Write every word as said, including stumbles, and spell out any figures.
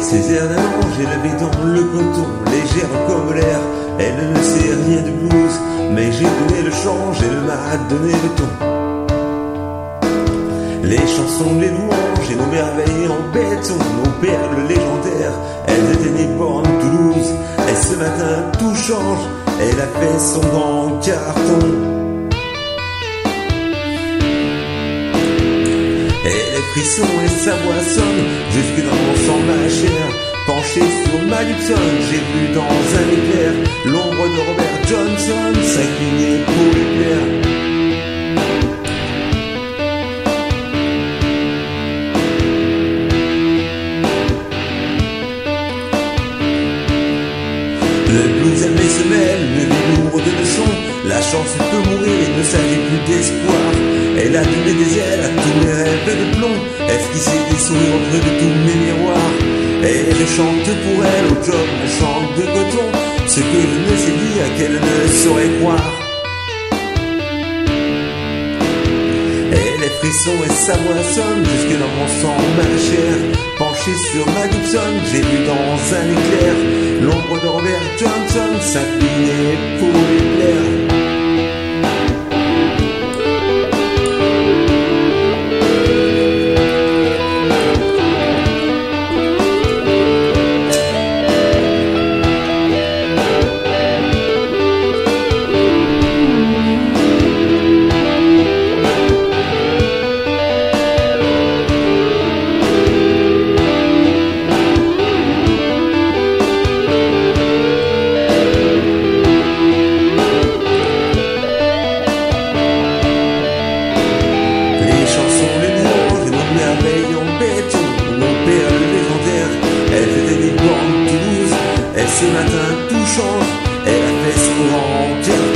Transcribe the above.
Ses airs d'ange élevés dans le coton, légère comme l'air, elle ne sait rien de blues, mais j'ai donné le change, elle m'a donné le ton. Les chansons, les louanges et nos merveilles en béton, nos perles légendaires, elles étaient nées bornes Toulouse, et ce matin tout change, elle a fait son grand carton. Et les frissons et sa voix sonnent jusque dans mon sang, ma chair. Penché sur ma Gibson, j'ai vu dans un éclair l'ombre de Robert Johnson s'incliner pour lui plaire. Le blues aime les semelles, le velours de leçons. La chance peut mourir, il ne s'agit plus d'espoir. Elle a donné des ailes à tous mes rêves de plomb, esquissé des sourires au creux de tous mes miroirs. Et je chante pour elle au job, mon chante de coton, ce que je ne sais dire, qu'elle ne saurait croire. Et les frissons et sa voix sonnent jusque dans mon sang, ma chair. Penché sur ma Gibson, j'ai vu dans un éclair l'ombre de Robert Johnson s'incliner pour lui plaire. Ce matin tout change, elle a fait son grand